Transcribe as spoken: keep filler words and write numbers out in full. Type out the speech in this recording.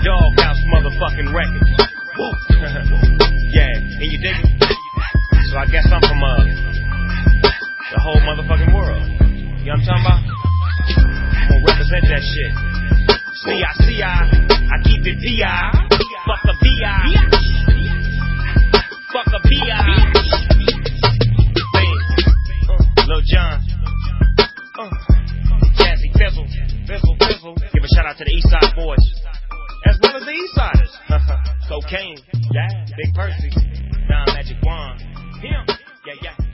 Doghouse motherfucking records. Yeah, and you dig it? So I guess I'm from uh, the whole motherfucking world. You know what I'm talking about? I'm gonna represent that shit. C I C I, I keep it V I. Fuck a V I. Fuck a V I. Uh, Lil Jon. Uh, Jazzy Fizzle. Fizzle, Fizzle. Give a shout out to the Eastside boys. As well as the Eastsiders. Cocaine. Yeah. Big Percy. Don Magic Wand. Him. Yeah, yeah.